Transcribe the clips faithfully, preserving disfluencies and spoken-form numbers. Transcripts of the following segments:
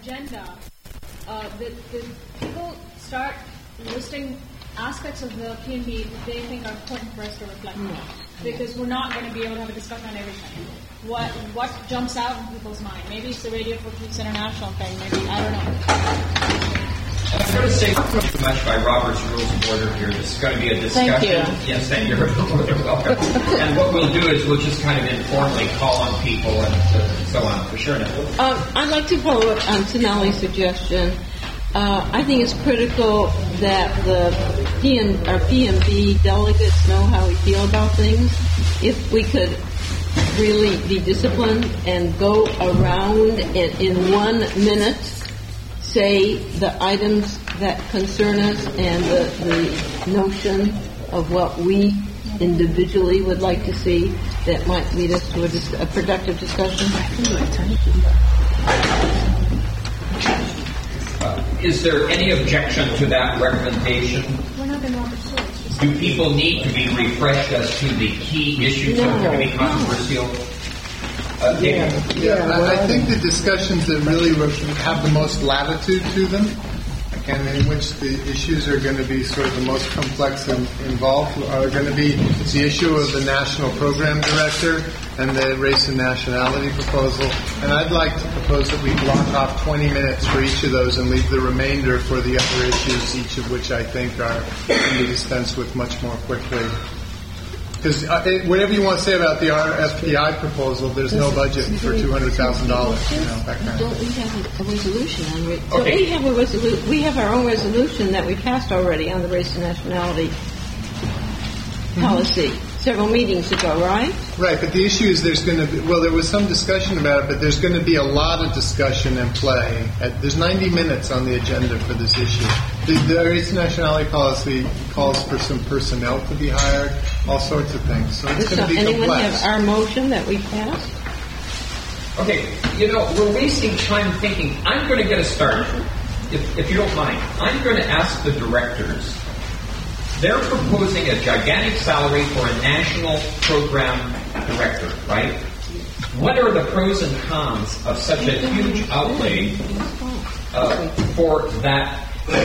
agenda, uh, the, the people start listing aspects of the P and B that they think are important for us to reflect on. Because we're not going to be able to have a discussion on everything. What what jumps out in people's mind? Maybe it's the Radio for Peace International thing. Maybe, I don't know. I'm going to say too much by Robert's Rules of Order here. This is going to be a discussion. Thank you. Yes, thank you. You're welcome. And what we'll do is we'll just kind of informally call on people and so on. For sure. Um, I'd like to follow up on Sonali's suggestion. Uh, I think it's critical that the P and, our P and B delegates know how we feel about things. If we could really be disciplined and go around and in one minute say the items that concern us and the, the notion of what we individually would like to see, that might lead us to a, dis- a productive discussion. Uh, is there any objection to that recommendation? We're not going to offer source. Do people need to be refreshed as to the key issues No, that are going to be no. controversial? Uh, Yeah, yeah I, I think the discussions that really have the most latitude to them, and in which the issues are going to be sort of the most complex and involved, are going to be it's the issue of the National Program Director and the race and nationality proposal. And I'd like to propose that we block off twenty minutes for each of those and leave the remainder for the other issues, each of which I think are can be dispensed with much more quickly. Because uh, whatever you want to say about the R F P I proposal, there's no budget for two hundred thousand dollars. You know, that kind of Don't we have a, a resolution on it? Okay. We have a resolu- We have our own resolution that we passed already on the race and nationality mm-hmm. policy several meetings ago, right? Right, but the issue is there's going to be, well, there was some discussion about it, but there's going to be a lot of discussion and play. At, there's ninety minutes on the agenda for this issue. The, the race and nationality policy calls for some personnel to be hired, all sorts of things. So it's Does going to be anyone complex. have our motion that we passed? Okay, you know, we're wasting time thinking. I'm going to get us started, if, if you don't mind. I'm going to ask the directors. They're proposing a gigantic salary for a national program director, right? What are the pros and cons of such a huge outlay uh, for that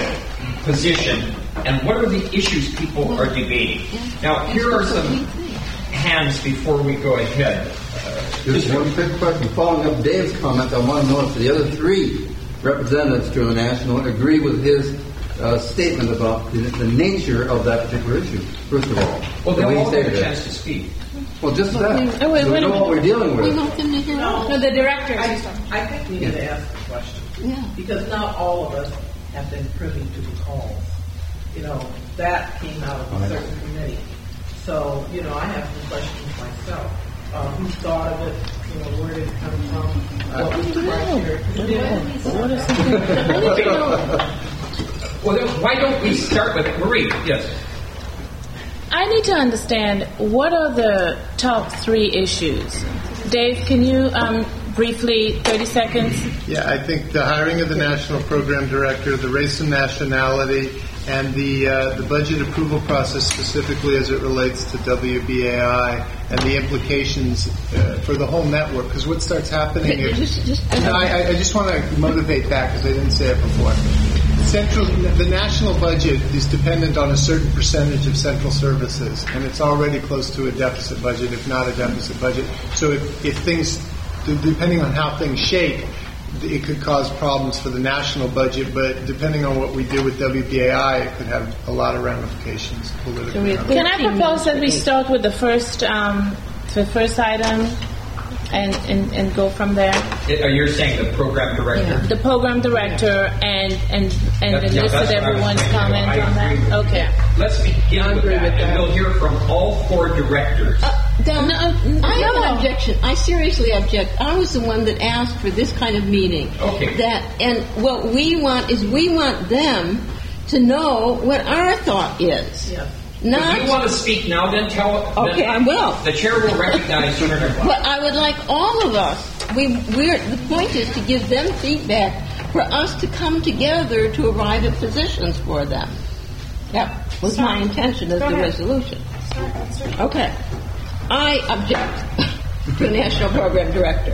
position, and what are the issues people are debating? Now, here are some hands before we go ahead. Uh, Just one quick question. Following up Dave's comment, I want to know if the other three representatives to the national agree with his uh, statement about the, the nature of that particular issue, first of all. Well, they'll What all do you have say a to chance that? to speak. Well, just that. Oh, wait, so we wait a know what minute. we're dealing We with. want them to hear No. us. No, the directors. I, I think we need to ask the question. Yeah. Because not all of us have been privy to the calls. You know, that came out of a certain committee. So, you know, I have some questions myself. Uh, who thought of it? You know, where did it come from? What was the criteria? Well, then why don't we start with Marie? Yes. I need to understand, what are the top three issues? Dave, can you um, briefly, thirty seconds? Yeah, I think the hiring of the National Program Director, the race and nationality, and the uh, the budget approval process specifically as it relates to W B A I and the implications uh, for the whole network. Because what starts happening if... Just, just, No, I, I just want to motivate that because I didn't say it before. Central, the national budget is dependent on a certain percentage of central services, and it's already close to a deficit budget, if not a deficit budget. So if, if things, depending on how things shake, it could cause problems for the national budget, but depending on what we do with W B A I, it could have a lot of ramifications politically. Can I propose that we start with the first, um, the first item, and, and, and go from there? Are you saying the program director? Yeah. The program director and and and That- yeah, enlisted that's what I was everyone's thinking. comment I on agree with that. Okay. Let's begin with agree that, with and that. we'll hear from all four directors. Then, No, I have no. an objection. I seriously object. I was the one that asked for this kind of meeting. Okay. That and what we want is we want them to know what our thought is. Yeah. Not. If you want to speak now, then tell it. Okay, I will. The chair will recognize you. But I would like all of us. We we're the point is to give them feedback for us to come together to arrive at positions for them. That was my intention of the resolution. Okay. I object to a national program director.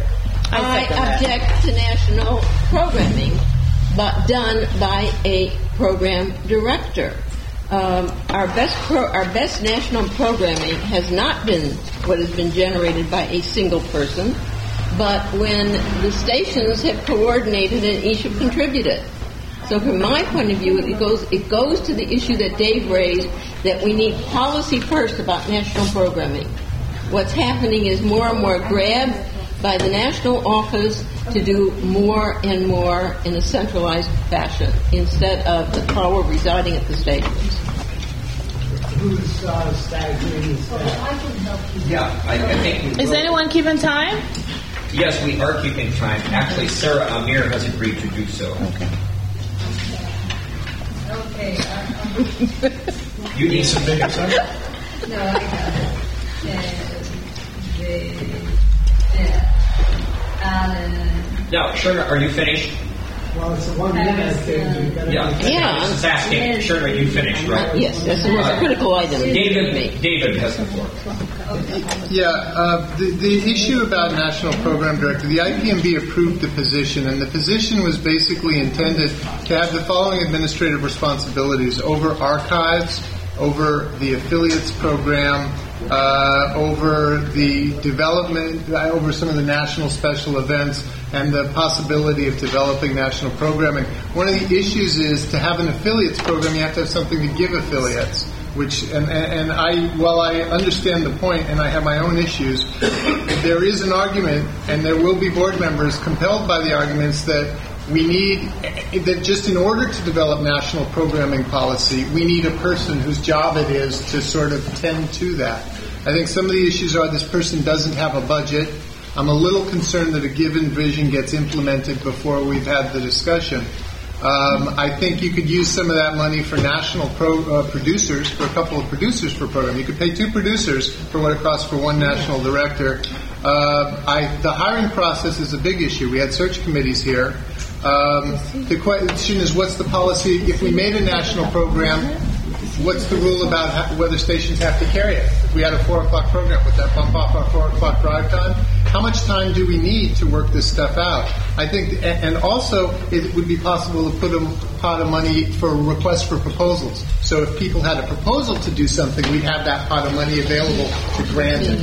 I second that. object to national programming, but done by a program director. Um, our best pro, our best national programming has not been what has been generated by a single person, but when the stations have coordinated and each have contributed. So from my point of view, it goes it goes to the issue that Dave raised, that we need policy first about national programming. What's happening is more and more grab by the national office to do more and more in a centralized fashion instead of the power residing at the stations. Who's uh, stagnating that? Yeah, I, I think we Is will. anyone keeping time? Yes, we are keeping time. Actually, Sarah Amir has agreed to do so. Okay. Okay. Uh, You need some bigger, son? no, I have it. Uh, the, uh, Alan. Now, Sherna, are you finished? Well, it's a one minute thing. You've got to Yeah. be- Yeah. I was just asking. Sherna, you finished, right? Yes, that's the most critical item. David, David has the floor. Yeah, uh, the, the issue about National Program Director, the I P M B approved the position, and the position was basically intended to have the following administrative responsibilities: over archives, over the affiliates program, uh, over the development, uh, over some of the national special events, and the possibility of developing national programming. One of the issues is to have an affiliates program, you have to have something to give affiliates. Which and, and I, while I understand the point, and I have my own issues, there is an argument, and there will be board members compelled by the arguments that we need that just in order to develop national programming policy, we need a person whose job it is to sort of tend to that. I think some of the issues are this person doesn't have a budget. I'm a little concerned that a given vision gets implemented before we've had the discussion. Um, I think you could use some of that money for national pro, uh, producers, for a couple of producers per program. You could pay two producers for what it costs for one national director. Uh, I, the hiring process is a big issue. We had search committees here. Um, the question is, what's the policy? If we made a national program, what's the rule about how, whether stations have to carry it? If we had a four o'clock program, would that bump off our four o'clock drive time? How much time do we need to work this stuff out? I think, and also it would be possible to put a pot of money for requests for proposals. So if people had a proposal to do something, we'd have that pot of money available to grant it.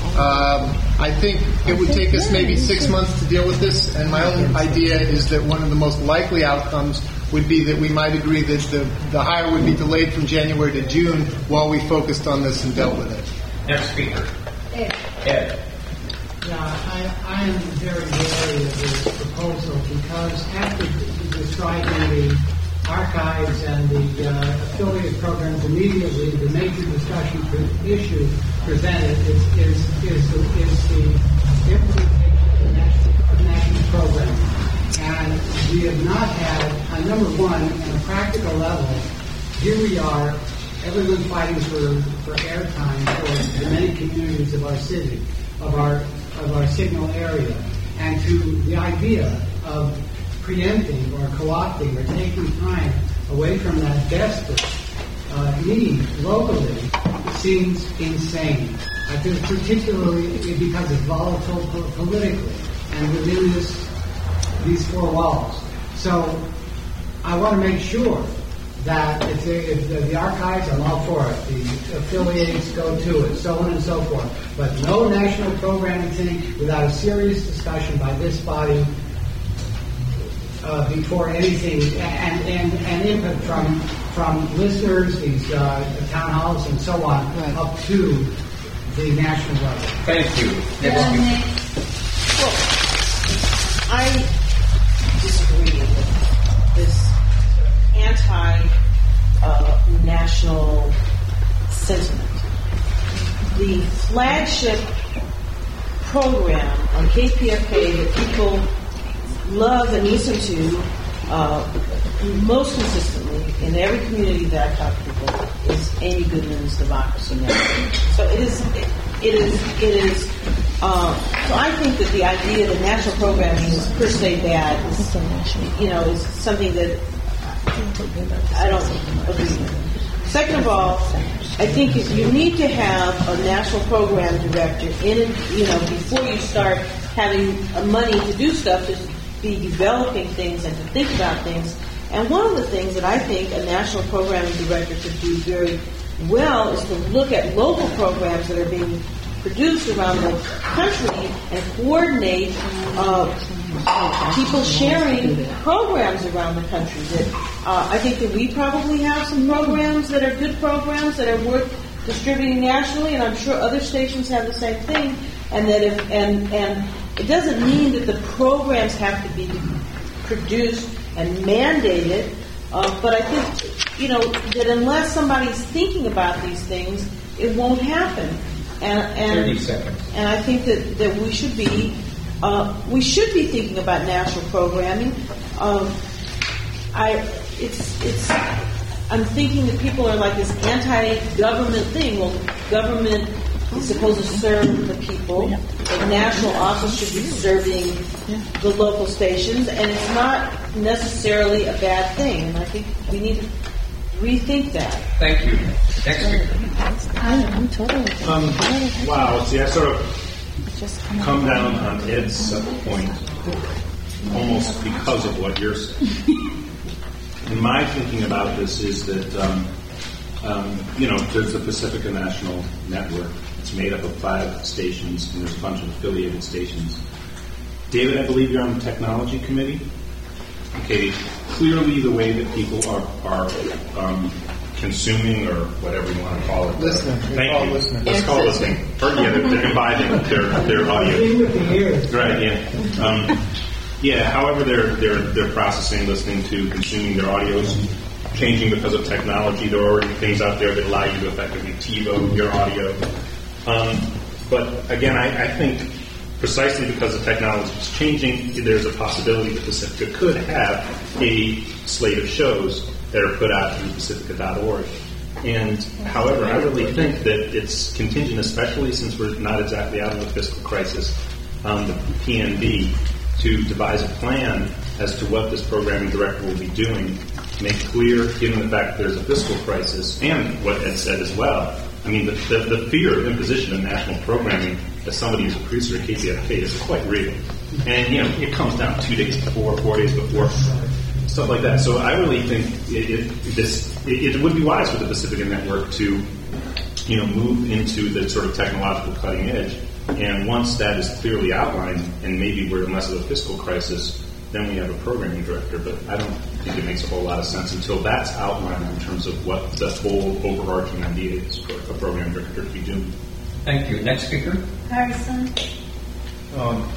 Um, I think it would take us maybe six months to deal with this, and my own idea is that one of the most likely outcomes would be that we might agree that the, the hire would be delayed from January to June while we focused on this and dealt with it. Next speaker. Ed. Ed. Yeah, I, I am very wary of this proposal because after describing the archives and the uh, affiliate programs immediately, the major discussion for issue presented is, is, is, the, is the implementation of the national, national program. And we have not had, uh, number one, on a practical level, here we are, everyone's fighting for, for airtime for the many communities of our city, of our of our signal area, and to the idea of preempting or co-opting or taking time away from that desperate uh, need locally seems insane. I think particularly because it's volatile po- politically and within this these four walls. So I want to make sure that if, they, if the, the archives, I'm all for it. The affiliates go to it, so on and so forth. But no national programming thing without a serious discussion by this body uh, before anything, and, and, and input from from listeners, these uh, town halls, and so on, right. up to the national level. Thank you. Next speaker. Well, I disagree with this anti-national uh, sentiment. The flagship program on K P F K that people love and listen to uh, most consistently in every community that I talk to people is Amy Goodman's Democracy Now! So it is, it, it is, it is. Uh, so I think that the idea that national programming is per se bad is, you know, is something that I don't agree with. Second of all, I think if you need to have a national program director in, you know, before you start having uh, money to do stuff, to be developing things and to think about things. And one of the things that I think a national programming director could do very well is to look at local programs that are being produced around the country and coordinate uh, people sharing programs around the country. That uh, I think that we probably have some programs that are good programs that are worth distributing nationally, and I'm sure other stations have the same thing. And that if and and it doesn't mean that the programs have to be produced and mandated, uh, but I think you know that unless somebody's thinking about these things, it won't happen. And, and, Thirty seconds. And I think that, that we should be uh, we should be thinking about national programming. Um, I it's it's I'm thinking that people are like this anti-government thing. Well, government is supposed to serve the people. The national office should be serving the local stations, and it's not necessarily a bad thing. And I think we need to rethink that. Thank you. Next speaker. I'm totally. Um, wow. See, I sort of come down on Ed's point almost because of what you're saying. And my thinking about this is that, um, um, you know, there's the Pacifica National Network. It's made up of five stations, and there's a bunch of affiliated stations. David, I believe you're on the technology committee. Okay, clearly the way that people are are um, consuming, or whatever you want to call it. Listening. Thank you. Listening. Let's call it listening. Or, yeah, they're, they're imbibing their their audio. with the ears. Right. Yeah. Um, yeah. However, they're they're they're processing, listening to, consuming their audios, changing because of technology. There are already things out there that allow you to effectively TiVo your audio. Um, but again, I, I think precisely because the technology is changing, there's a possibility that Pacifica could have a slate of shows that are put out through Pacifica dot org. And however, I really think that it's contingent, especially since we're not exactly out of the fiscal crisis, on the P N B to devise a plan as to what this programming director will be doing, make clear, given the fact that there's a fiscal crisis, and what Ed said as well. I mean, the, the, the fear of imposition of national programming as somebody who's a producer at K P F K is quite real. And, you know, it comes down two days before, four days before, stuff like that. So I really think it, it, this, it, it would be wise for the Pacifica Network to, you know, move into the sort of technological cutting edge. And once that is clearly outlined, and maybe we're in less of a fiscal crisis, then we have a programming director. But I don't think it makes a whole lot of sense until that's outlined in terms of what the whole overarching idea is for a program director to be doing. Thank you. Next speaker. Harrison. Um,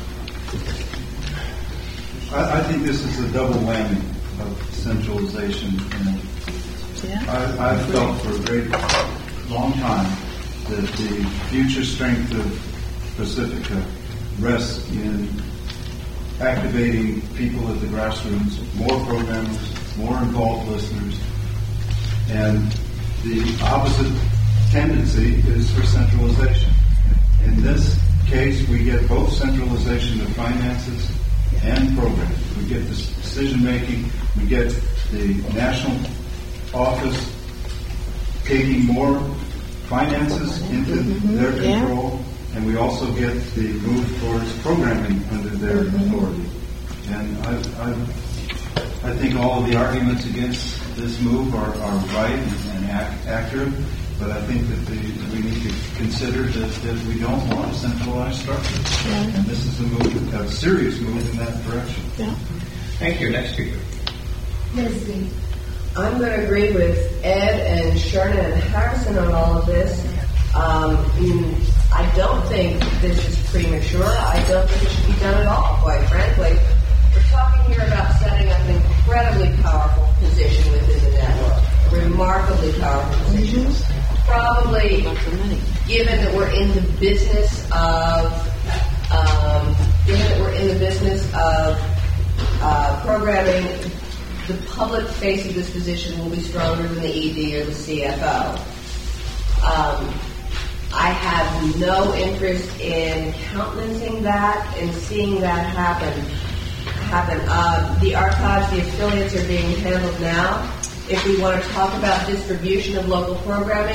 I, I think this is a double whammy of centralization. And Yeah. I, I've felt for a very long time that the future strength of Pacifica rests in activating people at the grassroots, more programmers, more involved listeners, and the opposite tendency is for centralization. In this case, we get both centralization of finances and programs. We get this decision making, we get the national office taking more finances into their control, and we also get the move towards programming under their authority. And I, I, I think all of the arguments against this move are, are right and ac- accurate, but I think that the, we need to consider that, that we don't want a centralized structure. Yeah. And this is a move, a serious move in that direction. Yeah. Thank you. Next speaker. Misty. I'm going to agree with Ed and Sherna and Harrison on all of this. Um, I don't think this is premature. I don't think it should be done at all, quite frankly. We're talking here about setting up an incredibly powerful position within the network, a remarkably powerful position. Probably, given that we're in the business of, um, given that we're in the business of uh, programming, the public face of this position will be stronger than the E D or the C F O. Um, I have no interest in countenancing that and seeing that happen. Happen. Uh, the archives, the affiliates are being handled now. If we want to talk about distribution of local programming,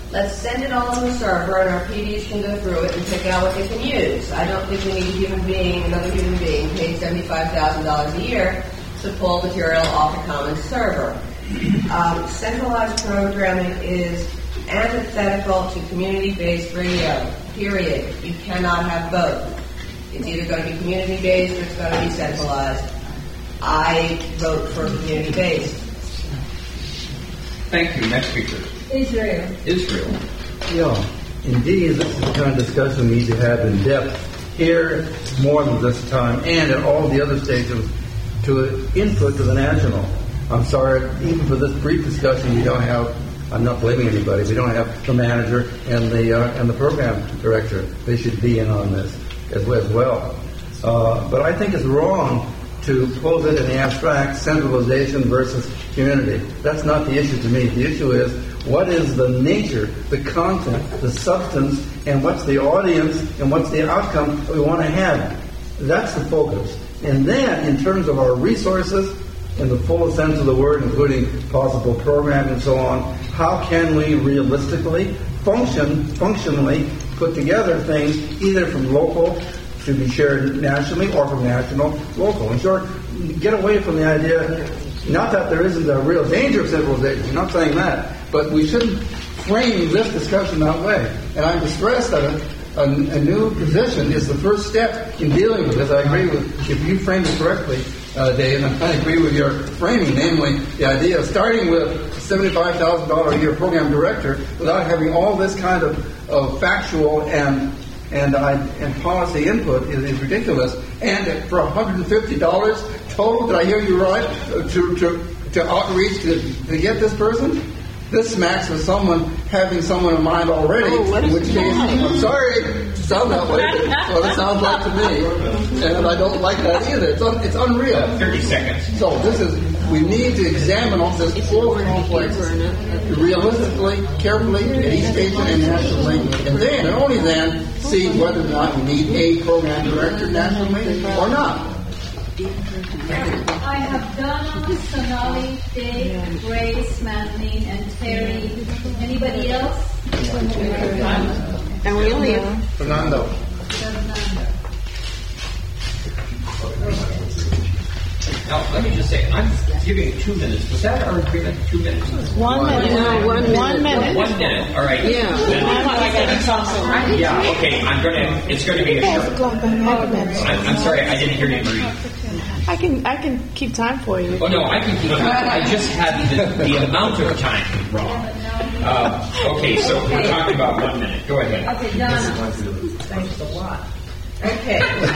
let's send it all on the server, and our P Ds can go through it and pick out what they can use. I don't think we need a human being, another human being, paid seventy-five thousand dollars a year to pull material off the Commons server. Um, centralized programming is antithetical to community-based radio, period. You cannot have both. It's either going to be community-based or it's going to be centralized. I vote for community-based. Thank you. Next speaker. Israel. Israel. Yeah, indeed, this is the kind of discussion we need to have in depth here more than this time and at all the other stages to input to the national. I'm sorry, even for this brief discussion, we don't have, I'm not blaming anybody, we don't have the manager and the uh, and the program director. They should be in on this as well. Uh, but I think it's wrong to pose it in the abstract, centralization versus community. That's not the issue to me. The issue is, what is the nature, the content, the substance, and what's the audience, and what's the outcome we want to have? That's the focus. And then, in terms of our resources, in the fullest sense of the word, including possible program and so on, how can we realistically, function, functionally put together things either from local to be shared nationally or from national, local. In short, get away from the idea, not that there isn't a real danger of centralization, I'm not saying that, but we shouldn't frame this discussion that way. And I'm distressed that a, a, a new position is the first step in dealing with this. I agree with, if you framed it correctly, uh, Dave, and I agree with your framing, namely the idea of starting with seventy-five thousand dollars a year program director without having all this kind of, of factual and and uh, and policy input is, is ridiculous. And for one hundred fifty dollars total, did I hear you right, to to, to outreach to, to get this person? This smacks of someone having someone in mind already, oh, in which case, I'm sorry to sound that way, well, it sounds like to me, and I don't like that either. It's, un, it's unreal. Uh, thirty seconds. So this is, we need to examine all this full complex realistically, carefully, at each station and nationally, and then, and only then, see whether or not we need a program director nationally or not. I have Donna, Sonali, Dave, Grace, Madeline, and Terry. Anybody else? And we only have Fernando. Now, let me just say, I'm giving two minutes. Was that our agreement? Two minutes? One minute. No, one minute. One minute. One minute. All right. Yeah. Then, yeah. Okay. I'm gonna. It's going to be a short. I'm, I'm sorry. I didn't hear you, Marie. I can I can keep time for you. Oh no, I can keep time. I just had the, the amount of time wrong. Uh, okay, so we're talking about one minute. Go ahead. Okay, Donna. Thanks a lot. Okay.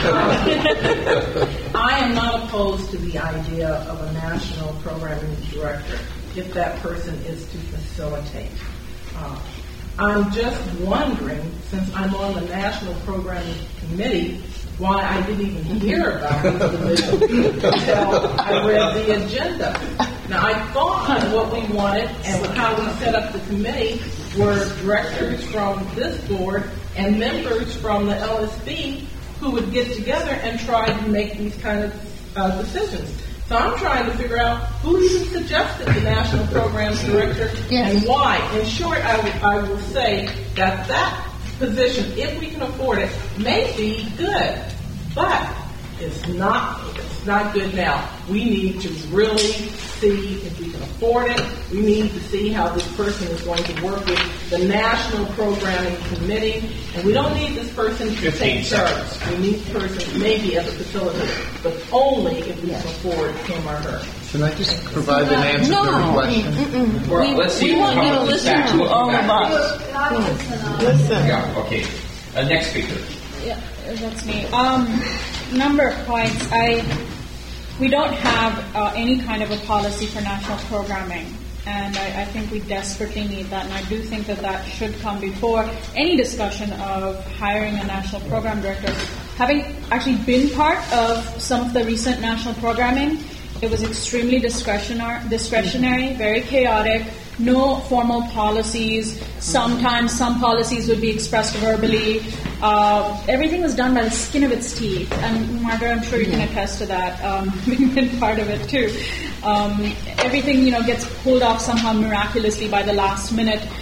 Um, I am not opposed to the idea of a national programming director if that person is to facilitate. Uh, I'm just wondering, since I'm on the National Programming Committee, why I didn't even hear about this division until I read the agenda. Now, I thought what we wanted and how we set up the committee were directors from this board and members from the L S B who would get together and try to make these kind of uh, decisions. So I'm trying to figure out who even suggested the National Programs Director yes. and why. In short, I, w- I will say that that position, if we can afford it, may be good, but it's not. It's not good now. We need to really see if we can afford it. We need to see how this person is going to work with the National Programming Committee, and we don't need this person to take charge. We need this person maybe as a facilitator, but only if we can afford him or her. Can I just provide an answer no. to the question? Mm-mm. Well, we, let's see. We want you to listen to we'll all of us. Listen. Yeah, okay. Uh, next speaker. Yeah, that's me. Um, number of points. I we don't have uh, any kind of a policy for national programming, and I, I think we desperately need that. And I do think that that should come before any discussion of hiring a national program director. Having actually been part of some of the recent national programming, it was extremely discretionary, discretionary, very chaotic. No formal policies. Sometimes some policies would be expressed verbally. Uh, everything was done by the skin of its teeth. And Margaret, I'm sure you can attest to that. Um, we've been part of it too. Um, everything, you know, gets pulled off somehow miraculously by the last minute.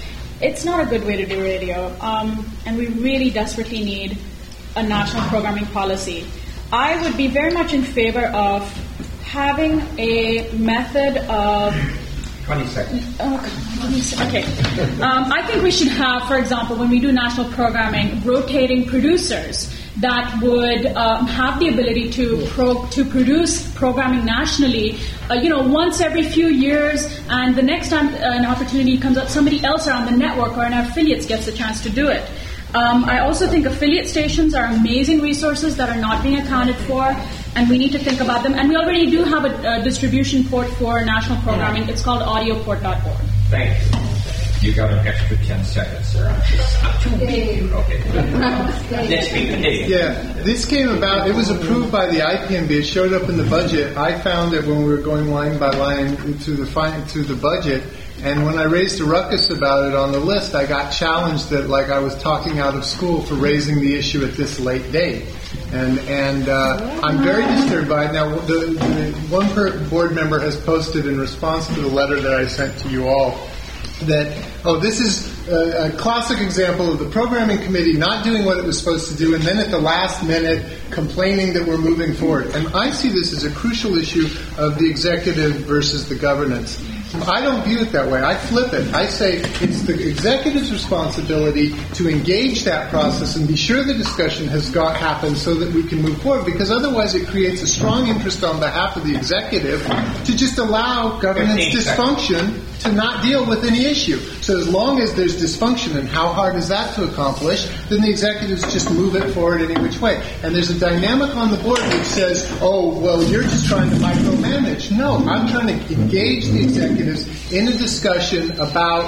it's not a good way to do radio, um, and we really desperately need a national programming policy. I would be very much in favor of having a method of twenty seconds. Oh, okay. Um, I think we should have, for example, when we do national programming, rotating producers that would um, have the ability to pro- to produce programming nationally, uh, you know, once every few years, and the next time uh, an opportunity comes up, somebody else around the network or an affiliates gets a chance to do it. Um, I also think affiliate stations are amazing resources that are not being accounted for, and we need to think about them. And we already do have a, a distribution port for national programming. It's called audio port dot org. Thank you. You got an extra ten seconds, sir. Okay. Next speaker, Dave. Yeah, this came about, it was approved by the I P M B. It showed up in the budget. I found it when we were going line by line through the, fi- through the budget. And when I raised a ruckus about it on the list, I got challenged that like I was talking out of school for raising the issue at this late date. And and uh, I'm very disturbed by it. Now, the, the one per board member has posted in response to the letter that I sent to you all that, oh, this is a, a classic example of the programming committee not doing what it was supposed to do, and then at the last minute complaining that we're moving forward. And I see this as a crucial issue of the executive versus the governance. I don't view it that way. I flip it. I say it's the executive's responsibility to engage that process and be sure the discussion has got happened so that we can move forward, because otherwise it creates a strong interest on behalf of the executive to just allow governance dysfunction to not deal with any issue. So as long as there's dysfunction, and how hard is that to accomplish, then the executives just move it forward any which way. And there's a dynamic on the board which says, oh, well, you're just trying to micromanage. No, I'm trying to engage the executives in a discussion about...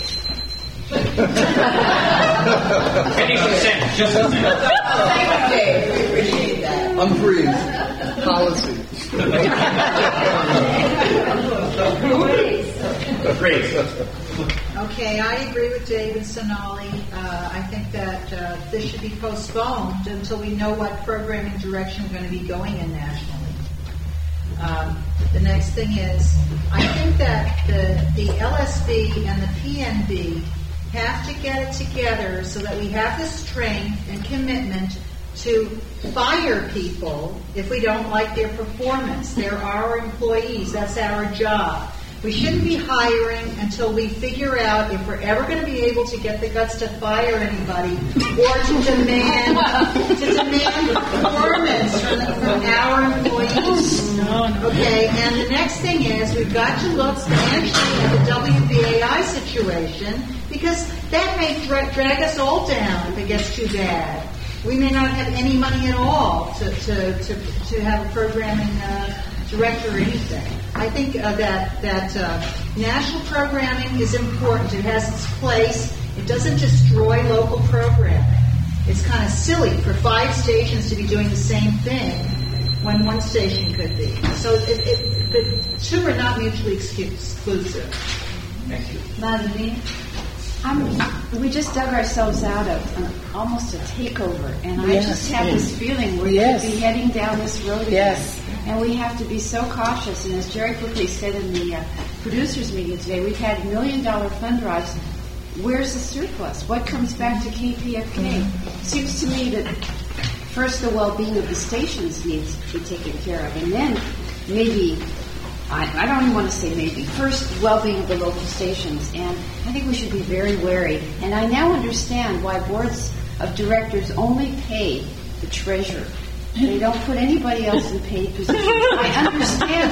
Finish the sentence, just a minute. Thank you, Dave. We appreciate that. Unfreeze. Policy. Okay, I agree with David Sonali. Uh, I think that uh, this should be postponed until we know what programming direction we're going to be going in nationally. Um, the next thing is, I think that the, the L S B and the P N B have to get it together so that we have the strength and commitment to fire people if we don't like their performance. They're our employees. That's our job. We shouldn't be hiring until we figure out if we're ever going to be able to get the guts to fire anybody or to demand to demand performance from, from our employees. Okay, and the next thing is we've got to look financially at the W B A I situation, because that may dra- drag us all down if it gets too bad. We may not have any money at all to to, to, to have a programming uh, director or anything. I think uh, that that uh, national programming is important. It has its place. It doesn't destroy local programming. It's kind of silly for five stations to be doing the same thing when one station could be. So it, it, the two are not mutually exclusive. Thank you. Madeline? I'm, we just dug ourselves out of an, almost a takeover, and I Yes. just have this feeling we're Yes. going to be heading down this road again. Yes. And we have to be so cautious. And as Jerry quickly said in the uh, producers meeting today, we've had million dollar fund drives. Where's the surplus? What comes back to K P F K? Mm-hmm. Seems to me that first the well-being of the stations needs to be taken care of, and then maybe, I, I don't even want to say maybe, first well-being of the local stations. And I think we should be very wary. And I now understand why boards of directors only pay the treasurer. They don't put anybody else in paid positions. I understand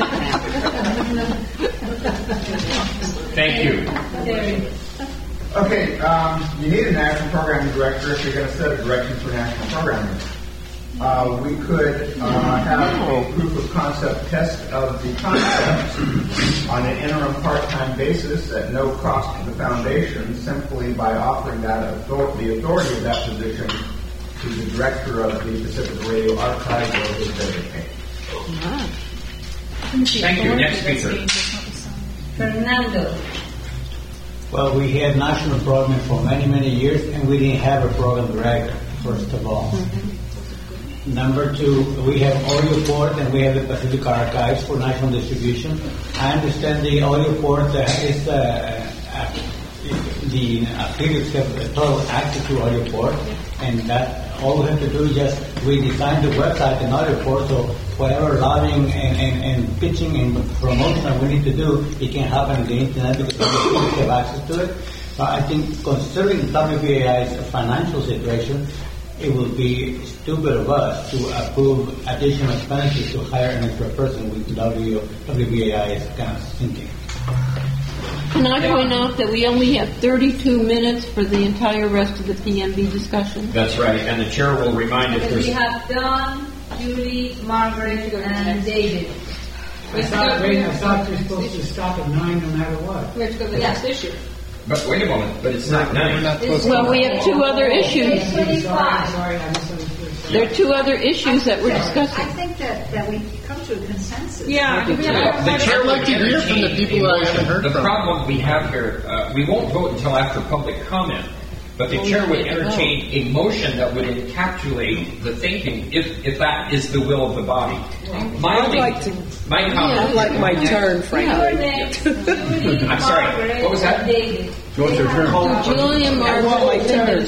it now. Thank you. Okay, um, you need a national programming director if you're going to set a direction for national programming. Uh, we could uh, have a proof of concept test of the concept on an interim part-time basis at no cost to the foundation, simply by offering that author- the authority of that position to the director of the Pacific Radio Archive or his designate. Thank you. Next speaker. Fernando. Well, we had national programming for many, many years, and we didn't have a program director, first of all. Mm-hmm. Number two, we have audio port and we have the Pacific Archives for national distribution. I understand the audio port uh, is uh, uh, the affiliates have total access to audio port, and that all we have to do is just redesign the website and audio port, so whatever lobbying and, and, and pitching and promotion that we need to do, it can happen on the internet because the affiliates have access to it. But I think considering W B A I's financial situation, it would be stupid of us to approve additional expenditures to hire an extra person with W B A I's kind of thinking. Can I point out that we only have thirty-two minutes for the entire rest of the P M B discussion? That's right, and the chair will remind if Because there's... we have Don, Julie, Margaret, and David. I thought, wait, I thought you're supposed to stop at nine no matter what. We have to go to the Yeah. next issue. But wait a moment, but it's not nine. Well, we have two other issues. Sorry, sorry, I misunderstood. There are two other issues that we're I discussing. think that, that we come to a consensus. Yeah, we have The chair I'd like would to hear from the entertain people a I haven't motion. heard The from. problem we have here, uh, we won't vote until after public comment, but the chair would entertain a motion that would encapsulate the thinking, if, if that is the will of the body. My I'd only- like to. my comment. I'd like my turn, Your frankly. next, Julie, I'm sorry, Margaret, what was that? and David. What's your turn? Julia, I want my Margaret, turn.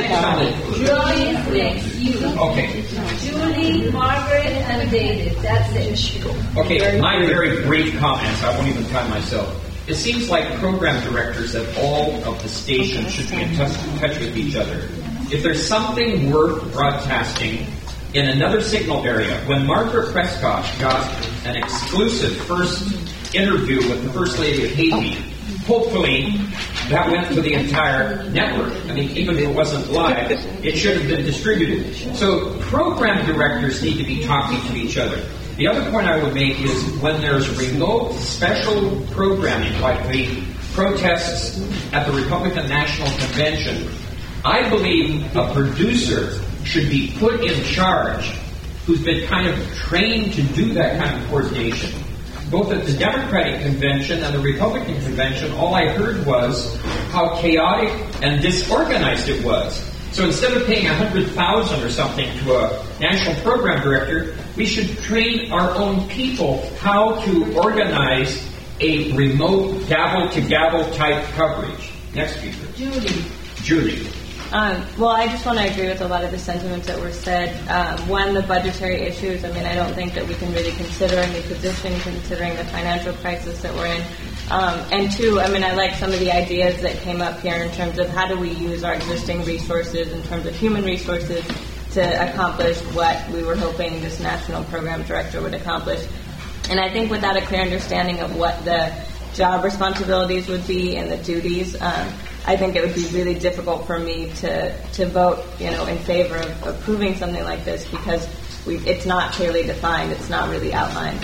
Julie is next, you. Okay. Julie, Margaret, and David. That's it. Okay, my very brief comments, I won't even time myself. It seems like program directors at all of the stations should be in touch, touch with each other. If there's something worth broadcasting in another signal area, when Margaret Prescott got an exclusive first interview with the First Lady of Haiti, hopefully that went to the entire network. I mean, even if it wasn't live, it should have been distributed. So program directors need to be talking to each other. The other point I would make is when there's remote special programming, like the protests at the Republican National Convention, I believe a producer should be put in charge who's been kind of trained to do that kind of coordination. Both at the Democratic Convention and the Republican Convention, all I heard was how chaotic and disorganized it was. So instead of paying a hundred thousand or something to a national program director, we should train our own people how to organize a remote gavel-to-gavel type coverage. Next speaker. Julie. Julie. Um, well, I just want to agree with a lot of the sentiments that were said. Um, one, the budgetary issues. I mean, I don't think that we can really consider a new position considering the financial crisis that we're in. Um, and two, I mean, I like some of the ideas that came up here in terms of how do we use our existing resources in terms of human resources to accomplish what we were hoping this national program director would accomplish. And I think without a clear understanding of what the job responsibilities would be and the duties, um, I think it would be really difficult for me to, to vote, you know, in favor of approving something like this because we, it's not clearly defined. It's not really outlined.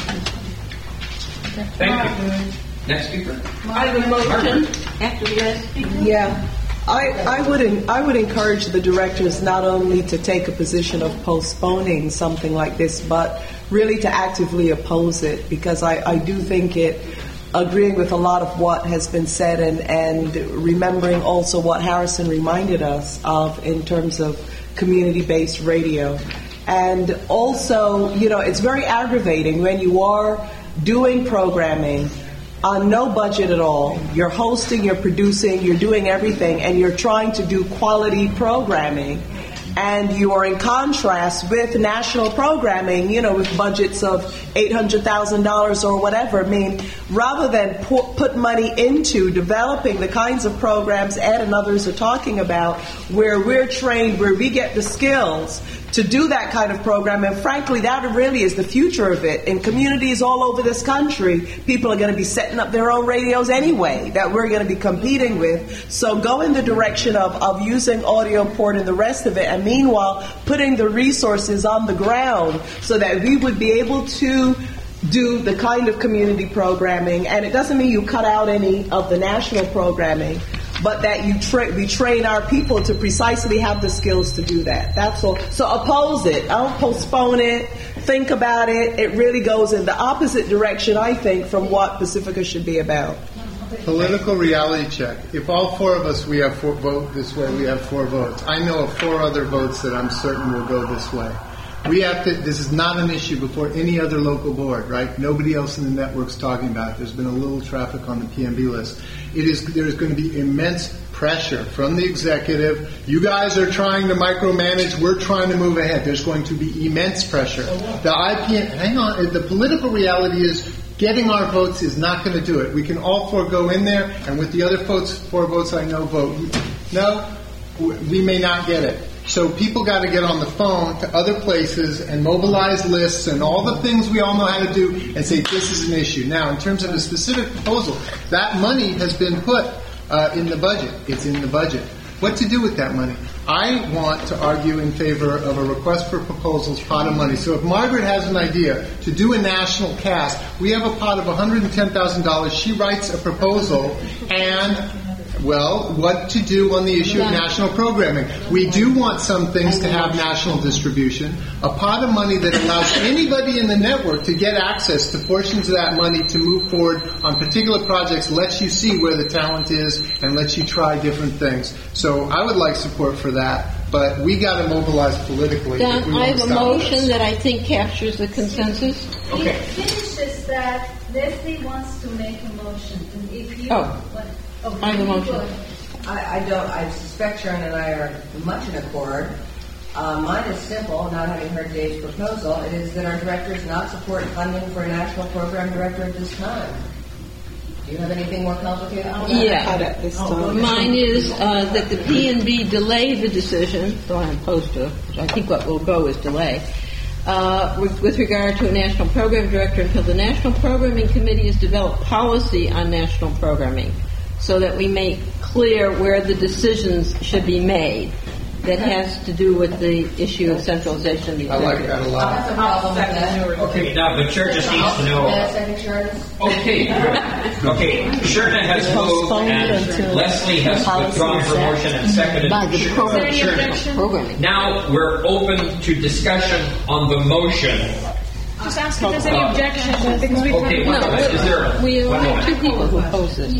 Thank you. Next speaker. I have a motion after the last speaker. Yeah. I, I would I would encourage the directors not only to take a position of postponing something like this, but really to actively oppose it, because I, I do think it, agreeing with a lot of what has been said and, and remembering also what Harrison reminded us of in terms of community-based radio. And also, you know, it's very aggravating when you are doing programming on no budget at all. You're hosting, you're producing, you're doing everything, and you're trying to do quality programming. And you are in contrast with national programming, you know, with budgets of eight hundred thousand dollars or whatever. I mean, rather than pu- put money into developing the kinds of programs Ed and others are talking about, where we're trained, where we get the skills to do that kind of program, and frankly, that really is the future of it. In communities all over this country, people are going to be setting up their own radios anyway that we're going to be competing with. So go in the direction of, of using audio port and the rest of it, and meanwhile, putting the resources on the ground so that we would be able to do the kind of community programming. And it doesn't mean you cut out any of the national programming, but that you tra- we train our people to precisely have the skills to do that. That's all. So oppose it. Don't postpone it. Think about it. It really goes in the opposite direction, I think, from what Pacifica should be about. Political reality check. If all four of us, we have four vote this way, we have four votes. I know of four other votes that I'm certain will go this way. We have to, this is not an issue before any other local board, right? Nobody else in the network's talking about it. There's been a little traffic on the P M B list. It is, there's going to be immense pressure from the executive. You guys are trying to micromanage. We're trying to move ahead. There's going to be immense pressure. The I P N, hang on, the political reality is getting our votes is not going to do it. We can all four go in there, and with the other votes, four votes I know vote no, we may not get it. So people got to get on the phone to other places and mobilize lists and all the things we all know how to do and say this is an issue. Now, in terms of a specific proposal, that money has been put uh, in the budget. It's in the budget. What to do with that money? I want to argue in favor of a request for proposals pot of money. So if Margaret has an idea to do a national cast, we have a pot of one hundred ten thousand dollars. She writes a proposal and... Well, what to do on the issue of national programming. We do want some things to have national distribution. A pot of money that allows anybody in the network to get access to portions of that money to move forward on particular projects, lets you see where the talent is and lets you try different things. So I would like support for that. But we got to mobilize politically. Don, if we I want have to a stop motion this. that I think captures the consensus. Okay. It finishes that Leslie wants to make a motion. And if you Oh. want, okay, I have a you motion. go ahead. I, I don't. I suspect Sharon and I are much in accord. Uh, mine is simple. Not having heard Dave's proposal, it is that our directors not support funding for a national program director at this time. Do you have anything more complicated than that? Yeah. Oh, okay. Mine is uh, that the P N B delay the decision, though I'm opposed to it, which I think what will go is delay, uh, with, with regard to a national program director until the National Programming Committee has developed policy on national programming, so that we make clear where the decisions should be made. That has to do with the issue of centralization of the I like executive. that a lot. That's a problem with that. Okay, now the chair just needs to know. May I second Sharon's? Okay, good. Okay, Sherna has moved and Leslie has withdrawn her motion and seconded. By the program- Sherna. Is there any objection? Programming. Now we're open to discussion on the motion. Just ask if there's any objection, because we've Okay, one had... moment. Is there We one only have two moment? people who oppose this.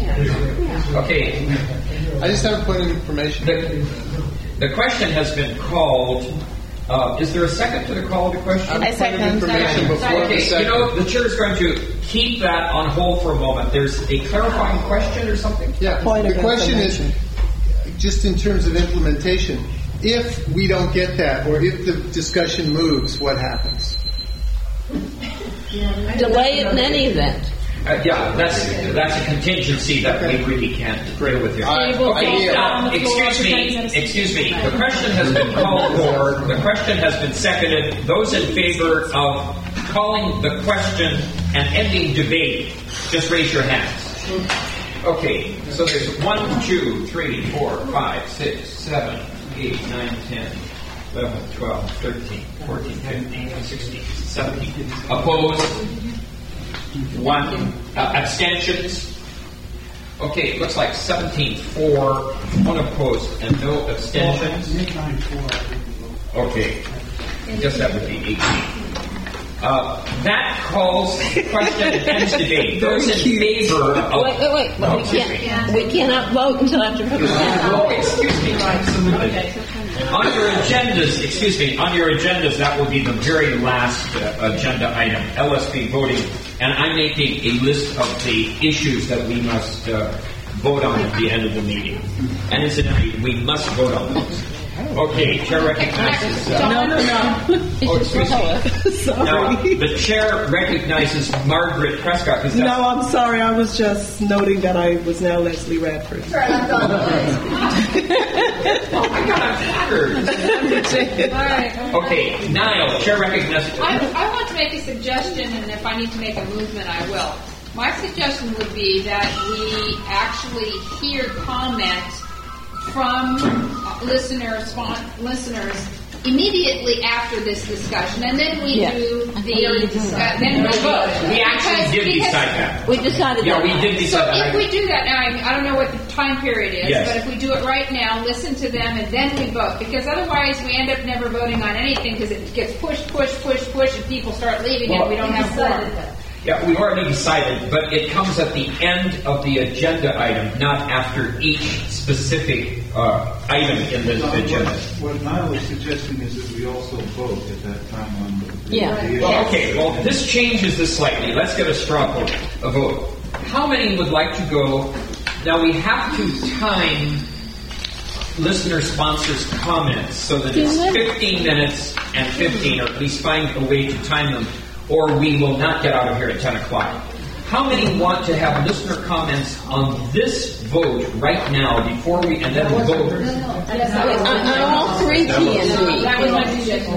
Okay. I just have a point of information. The, the question has been called. Uh, is there a second to the call of the question? I second. Point of information before the Okay, second. you know, the chair is going to keep that on hold for a moment. There's a clarifying question or something? Yeah, Point the of question is, information. just in terms of implementation, if we don't get that, or if the discussion moves, what happens? Delay it in any event. Uh, yeah, that's that's a contingency that we really can't deal with here. I- Okay, I- now, excuse me, excuse me. The question has been called for. The question has been seconded. Those in favor of calling the question and ending debate, just raise your hands. Okay, so there's one, two, three, four, five, six, seven, eight, nine, ten, eleven, twelve, thirteen, fourteen, fifteen, sixteen, seventeen. Opposed? One. Uh, abstentions? Okay, it looks like seventeen for, one opposed, and no abstentions. Okay, I guess that would be eighteen. Uh, that calls question and ends debate. Those in favor of... Wait, wait, wait. But we, can't, we cannot vote until after public Oh, excuse me. On your agendas, excuse me, on your agendas, that will be the very last uh, agenda item, L S P voting. And I'm making a list of the issues that we must uh, vote on at the end of the meeting. And incidentally, we must vote on those. Okay, chair recognizes... Uh, No, no, no. Oh, excuse me. Sorry. Now, the chair recognizes Margaret Prescott. Because No, I'm sorry. I was just noting that I was now Leslie Radford. Oh, my God, I'm flattered. All right. Okay, Niall, chair recognizes... I, I want to make a suggestion, and if I need to make a movement, I will. My suggestion would be that we actually hear comments from uh, listeners, listeners immediately after this discussion, and then we Yeah. do I the thought we did uh, that. then we vote. We actually Because- did because- decide that. We decided Yeah, that. we did So decide if that. we do that now, I, I don't know what the time period is, Yes. but if we do it right now, listen to them and then we vote, because otherwise we end up never voting on anything because it gets pushed, pushed, pushed, pushed, and people start leaving and we don't have quorum. Yeah, we've already decided, but it comes at the end of the agenda item, not after each specific uh, item in the agenda. What Niall is suggesting is that we also vote at that time on the... Yeah. the Well, okay, well, this changes this slightly. Let's get a straw vote. A vote. How many would like to go? Now, we have to time listener sponsors comments so that it's fifteen minutes and fifteen, or at least find a way to time them, or we will not get out of here at ten o'clock. How many want to have listener comments on this vote right now before we, and then we vote? On all three P and D. That was my suggestion.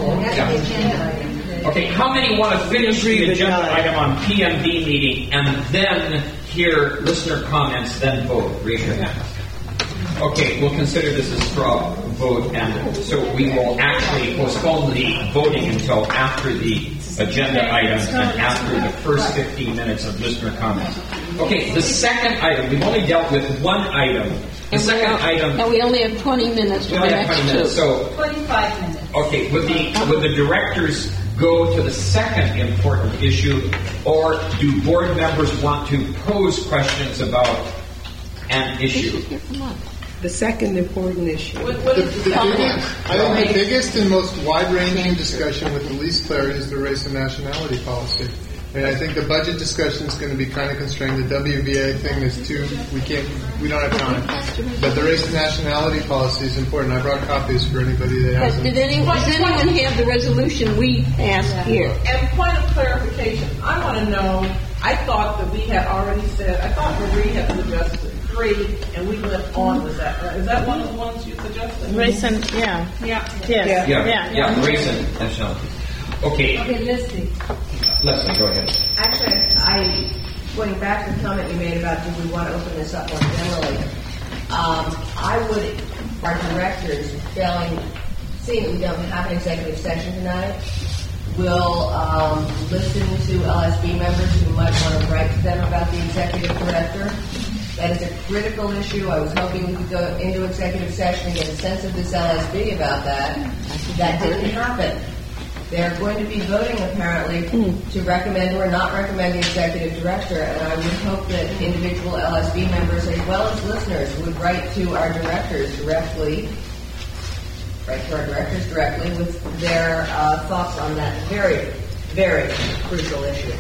Yeah. Okay, how many want to finish the agenda item on P M D meeting and then hear listener comments, then vote? Raise your hand. Okay, we'll consider this a straw vote, and so we will actually postpone the voting until after the agenda items and after the first fifteen minutes of listener comments. Okay, the second item, we've only dealt with one item. The And second we, item... and we only have twenty minutes We for only the have next twenty minutes, two. so... twenty-five minutes. Okay, would the, would the directors go to the second important issue, or do board members want to pose questions about an issue? The second important issue. The, the biggest, I think the biggest and most wide-ranging discussion with the least clarity is the race and nationality policy. And I think the budget discussion is going to be kind of constrained. The W V A thing is too, we can't, we don't have time. But the race and nationality policy is important. I brought copies for anybody that But hasn't. did anyone, does anyone have the resolution we passed here? And point of clarification, I want to know, I thought that we had already said, I thought Marie had suggested three, and we went on with that. Right? Is that one of the ones you suggested? Race and, yeah. Yeah. Yes. Yeah, Yeah. yeah, yeah, race and nationality. Okay, Okay, Leslie. Leslie, go ahead. Actually, I, going back to the comment you made about do we want to open this up more generally, um, I would, our directors, failing, seeing that we don't have an executive session tonight, will um, listen to L S B members who might want to write to them about the executive director. That is a critical issue. I was hoping we could go into executive session and get a sense of this L S B about that. That didn't happen. They're going to be voting, apparently, to recommend or not recommend the executive director, and I would hope that individual L S B members, as well as listeners, would write to our directors directly, write to our directors directly with their uh, thoughts on that very, very crucial issue.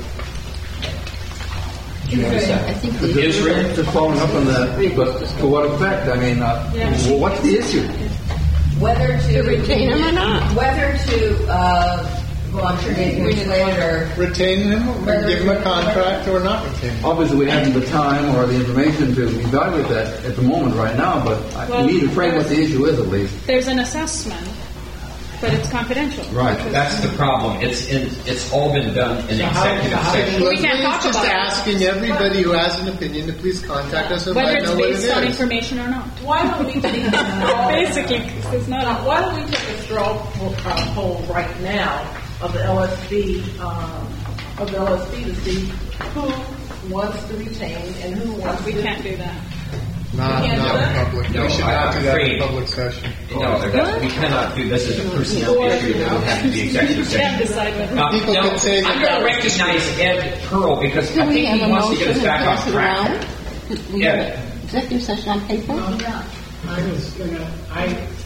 I think Israel. Just following up on that, but to what effect? I mean, uh, well, what's the issue? Whether to, To retain him or not. Whether to, uh, well, I'm sure Dave can explain it, or retain him, or give him a contract, or not retain him. Obviously, we haven't the time or the information to evaluate that at the moment right now, but I, Well, we need to frame what the issue is at least. There's an assessment, but it's confidential. Right. That's the problem. It's in, it's all been done in So how- executive so how- session. We can't talk just about it. asking everybody who has an opinion to please contact us and Whether let it's know what it based on is. information or not. Why don't we take a straw? Basically, 'cause it's not. Now, why don't we take a straw poll, uh, poll right now of the L S B, um, of the L S B to see who wants to retain and who wants We to. can't do that. Not, You can't not do in that? public. No, We should I- not I'm do that in afraid- public session. No, that, we cannot do this as a personnel issue. That will have to be executive You can't session. decide whether. Uh, People no, can say that I'm going that to was recognize Ed Pearl because Do I we think have he a wants to motion get us and back pass on it track. around? We Yeah. have executive session on paper? I was gonna, I,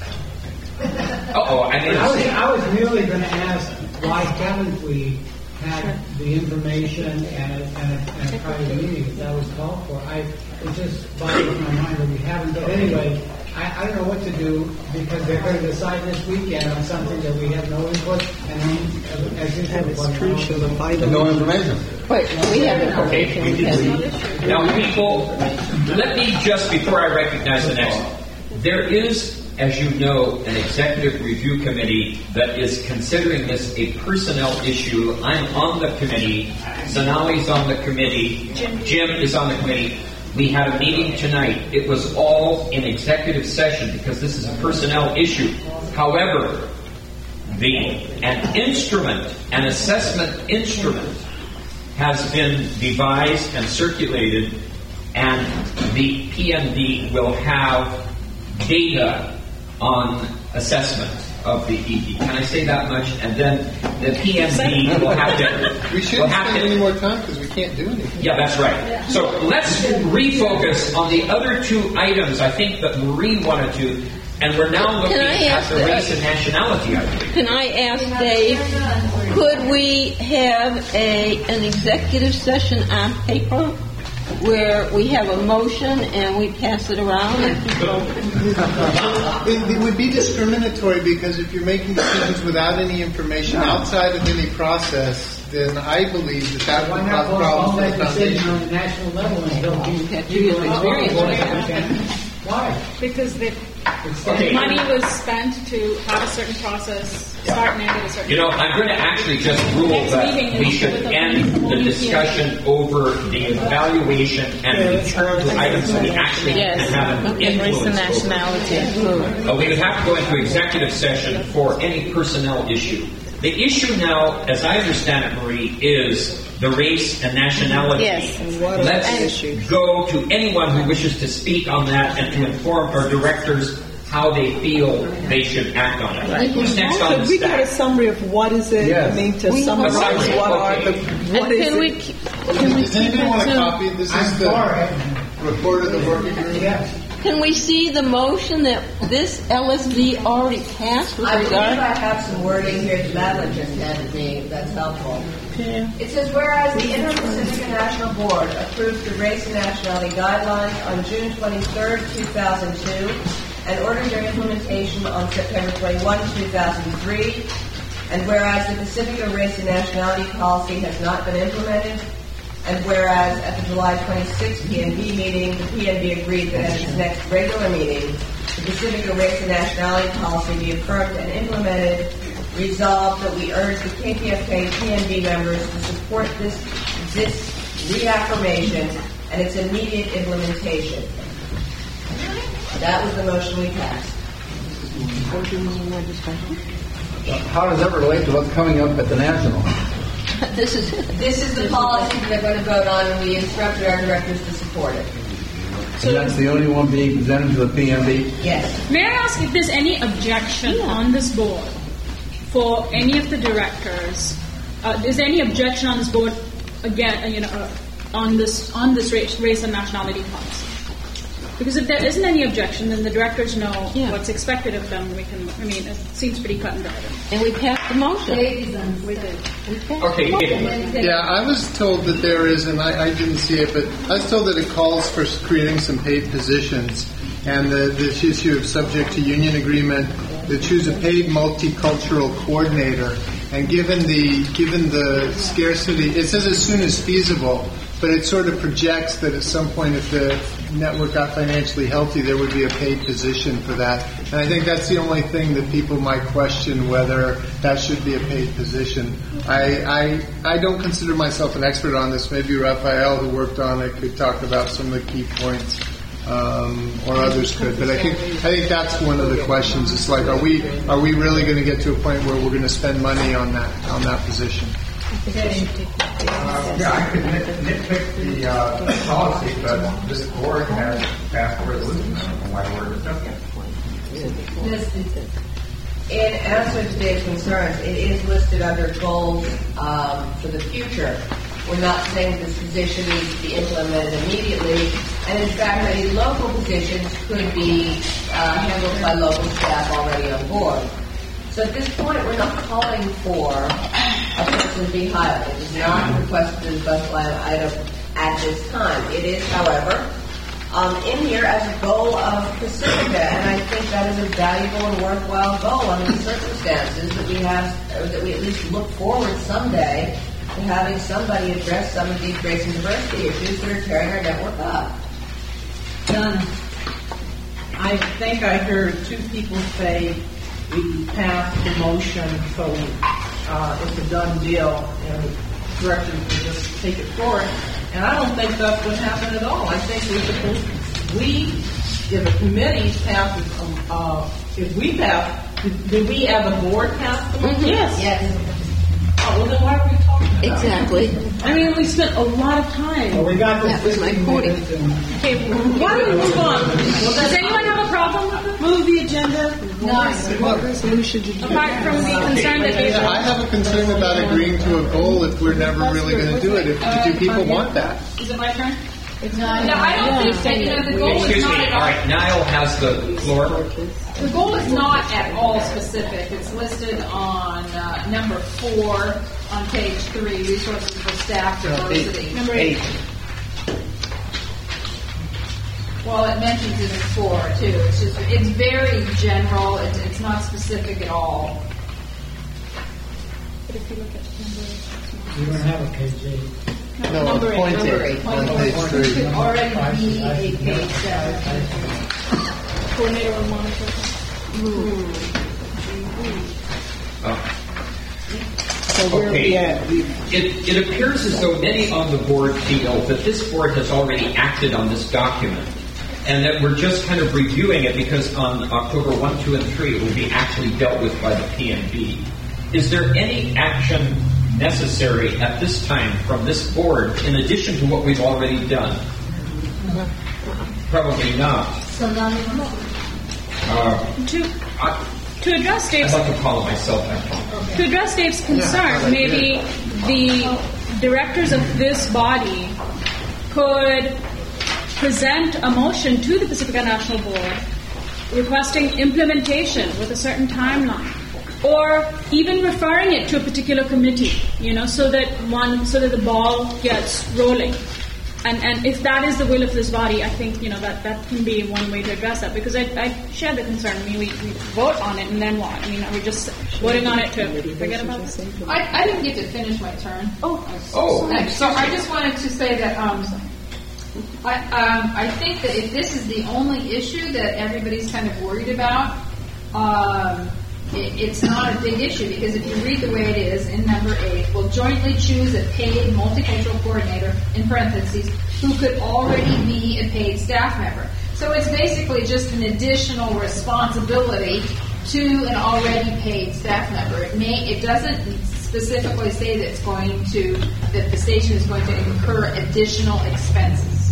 Uh-oh, I made I was, a I was merely gonna ask, why haven't we had the information and a, and a, and a private meeting if that was called for? I, it just boggles my mind that we haven't, but anyway, I, I don't know what to do because they're gonna decide this weekend on something that we have no input and then, as usual. That is crucial, the vital. No information. Wait, we have information. Okay, we We have- did. Now, people, let me just, before I recognize the next, there is, as you know, an executive review committee that is considering this a personnel issue. I'm on the committee. Zanali's on the committee. Jim is on the committee. We had a meeting tonight. It was all in executive session because this is a personnel issue. However, the an instrument, an assessment instrument, has been devised and circulated, and the P M D will have data on assessment of the E D. Can I say that much? And then the P M D will have to. We will shouldn't have spend to, any more time because we can't do anything. Yeah, that's right. So let's refocus on the other two items I think that Marie wanted to, and we're now looking Can I at ask the that- race and nationality item. Can I ask Dave, could we have a, an executive session on paper where we have a motion and we pass it around? And people... it, it would be discriminatory because if you're making decisions without any information outside of any process, then I believe that that would cause problems for the decision on foundation. the national level and don't you have years of experience? Why? Because the Okay. money was spent to have a certain process start and end at a certain You know, I'm going to actually just rule Next that meeting we is should with the end the only discussion over the evaluation and return to items that we actually Yes. can have an Okay, race and influence over. nationality. Uh, we would have to go into executive session for any personnel issue. The issue now, as I understand it, Marie, is the race and nationality. Yes. Let's go to anyone who wishes to speak on that and to inform our directors how they feel they should act on it. Who's next on the Could we get a stack? summary of what is it? Yes. I mean, to We have a summarize summary, what are okay. the, what And is can we, it? can we Does anybody want a copy? This I'm is the report of the working group. Yes. Can we see the motion that this L S D already passed with I believe regard? I have some wording here that Madeline just handed me that's helpful. Okay. It says, whereas the Inter-Pacific National Board approved the Race and Nationality Guidelines on June twenty-third, two thousand two, and ordered their implementation on September twenty-first, two thousand three, and whereas the Pacifica Race and Nationality Policy has not been implemented, and whereas at the July twenty-sixth P N B meeting, the P N B agreed that at its next regular meeting, the Pacifica Race and Nationality Policy be affirmed and implemented, resolved that we urge the K P F K P N B members to support this, this reaffirmation and its immediate implementation. That was the motion we passed. How does that relate to what's coming up at the national? This is This is the policy that they're going to vote on, and we instructed our directors to support it. And that's the only one being presented to the P M B? Yes. May I ask if there's any objection on this board for any of the directors? Uh, is there any objection on this board again? uh, You know, uh, on this on this race, race and nationality policy? Because if there isn't any objection, then the directors know Yeah. what's expected of them. We can. I mean, it seems pretty cut and dry. And we passed the motion. We did. Okay, David. Yeah, I was told that there is, and I, I didn't see it, but I was told that it calls for creating some paid positions, and the, this issue of subject to union agreement, to choose a paid multicultural coordinator, and given the given the scarcity, it says as soon as feasible, but it sort of projects that at some point, if the network got financially healthy, there would be a paid position for that. And I think that's the only thing that people might question, whether that should be a paid position. I, I I don't consider myself an expert on this. Maybe Raphael, who worked on it, could talk about some of the key points, um, or others could. But I think I think that's one of the questions. It's like, are we are we really going to get to a point where we're going to spend money on that on that position? Uh, yeah, I could nit, nitpick the uh, policy, but this board has passed a resolution on why we're discussing it. In answer to Dave's concerns, it is listed under goals um, for the future. We're not saying this position needs to be implemented immediately, and in fact, many local positions could be uh, handled by local staff already on board. So at this point, we're not calling for a person to be hired. It is not requested as a budget line item at this time. It is, however, um, in here as a goal of Pacifica, and I think that is a valuable and worthwhile goal under the circumstances that we have, or that we at least look forward someday to having somebody address some of these race and diversity issues that are tearing our network up. Done. I think I heard two people say we passed the motion, so uh, it's a done deal, and the director can just take it forward. And I don't think that's what happened at all. I think we're supposed, we, if a committee passes, um, uh, if we pass, did, did we as a board pass the motion? Mm-hmm. Yes. Yes. Oh, well then why are we talking about Exactly. I mean, we spent a lot of time. Well, we got this. That was my point. Okay, why don't we move on? Well, Does anyone have a problem with it? move the agenda? What resolution did you? Apart from the concern that they Yeah, I have a concern about agreeing to a goal if we're never really going to do it. If, do people want that? Is it my turn? No, I don't think that, you know, the goal is Excuse not me. at All all. right, Niall has the floor. The goal is not at all specific. It's listed on uh, number four on page three, resources for staff diversity. Number eight. Well, it mentions it in four too. It's just it's very general. It's, it's not specific at all. But if you look at number You don't have a K J. No, number eight. point Number eight. eight. On page three. Could already be a page seven. Coordinator or monitor. Uh, okay. It, it appears as though many on the board feel that this board has already acted on this document and that we're just kind of reviewing it because on October first, two, and three it will be actually dealt with by the P M B. Is there any action necessary at this time from this board in addition to what we've already done? Probably not. So now Uh, To, I, to address Dave's I'd like to call it myself actually. To address Dave's concern, maybe the directors of this body could present a motion to the Pacifica National Board requesting implementation with a certain timeline, or even referring it to a particular committee, you know, so that one, so that the ball gets rolling. And and if that is the will of this body, I think, you know, that, that can be one way to address that. Because I, I share the concern. I mean, we, we vote on it and then what? I mean, are we just voting on it to forget about it? I, I didn't get to finish my turn. Oh, oh. So I just wanted to say that um, I um, I think that if this is the only issue that everybody's kind of worried about, um, it, it's not a big issue, because if you read the way it is in number eight, we'll jointly choose a paid multicultural coordinator, in parentheses, who could already be a paid staff member. So it's basically just an additional responsibility to an already paid staff member. It may, it doesn't specifically say that it's going to, that the station is going to incur additional expenses.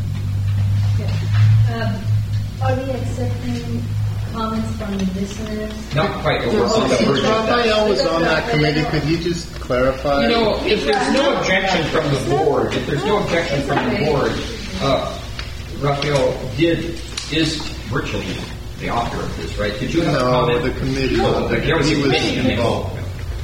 Um, are we accepting comments from the listeners? Not quite. We're on the verge of that. Raphael was on that committee. Could he just clarify? You know, if there's no objection from the board, if there's no objection from the board, uh, Raphael did is virtually the author of this, right? Did you have no, a comment? the committee. No, the, there was a committee involved.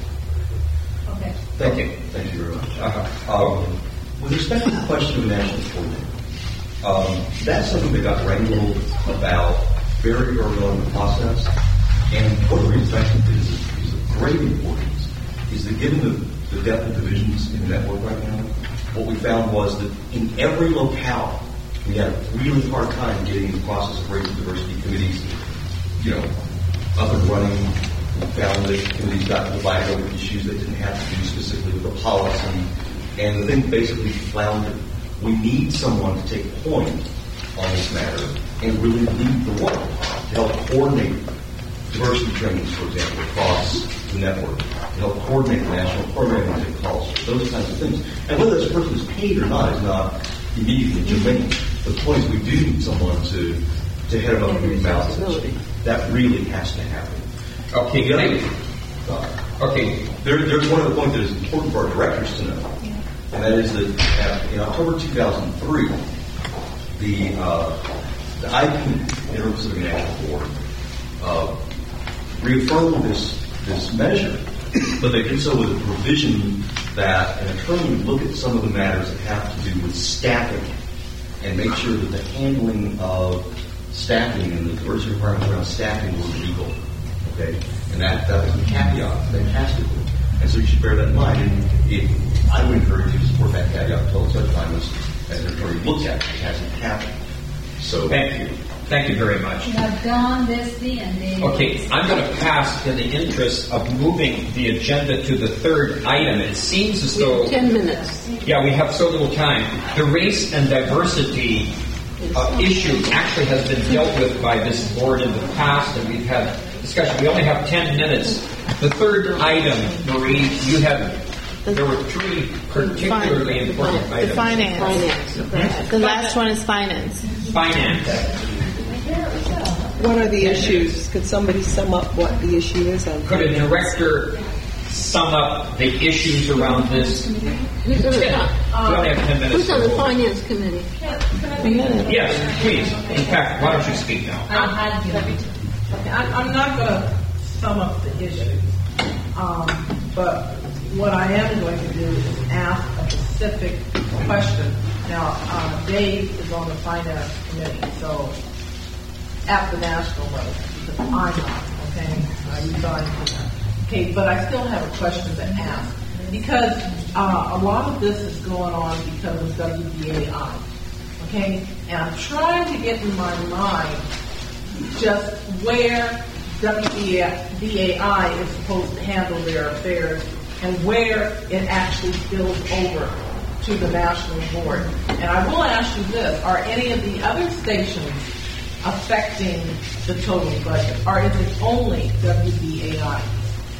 Okay. Thank you. Thank you very much. Uh-huh. Um, with respect to the question of national coordinator, um, that's something that got wrangled about very early on in the process. And what we expected is, is of great importance is that given the, the depth of divisions in the network right now, what we found was that in every locale, we had a really hard time getting the process of racial diversity committees, you know, up and running. We found that committees got divided over issues that didn't have to do specifically with the policy. And the thing basically floundered. We need someone to take point on this matter and really lead the way to help coordinate diversity trainings, for example, across the network, to help coordinate the national programming that calls, those kinds of things. And whether this person is paid or not is not immediately germane. The point is we do need someone to, to head them up and move out, so to speak. That really has to happen. Okay, the other, uh, okay, there, there's one other point that is important for our directors to know, and that is that in October two thousand three, the uh, the I P Inter-Pacific National Board uh, reaffirmed this this measure, but they did so with a provision that an attorney would look at some of the matters that have to do with staffing and make sure that the handling of staffing and the diversity requirements around staffing were legal. Okay, and that that was the caveat, fantastically, and so you should bear that in mind. And it, I would encourage you to support that caveat until such time as, as an attorney looks at it. It hasn't happened. So thank you, thank you very much. You have done this the end. Okay, I'm going to pass in the interest of moving the agenda to the third item. It seems as though ten minutes. Yeah, we have so little time. The race and diversity uh, issue actually has been dealt with by this board in the past, and we've had discussion. We only have ten minutes. The third item, Marie, you have. There were three particularly Fin- important the items. Finance. Finance. The last one is finance. Finance. What are the issues? Could somebody sum up what the issue is? On Could a director sum up the issues around this? Who's on, we only have ten minutes. who's on the finance committee? Yes, please. In fact, why don't you speak now? Okay, I'm, I'm not going to sum up the issue, um, but what I am going to do is ask a specific question Now, uh, Dave is on the finance committee, so at the national level, because I'm not, okay? I resigned from that. Okay, but I still have a question to ask. Because uh, a lot of this is going on because of W B A I, okay? And I'm trying to get in my mind just where W B A I is supposed to handle their affairs and where it actually spills over to the national board. And I will ask you this, are any of the other stations affecting the total budget, or is it only W B A I?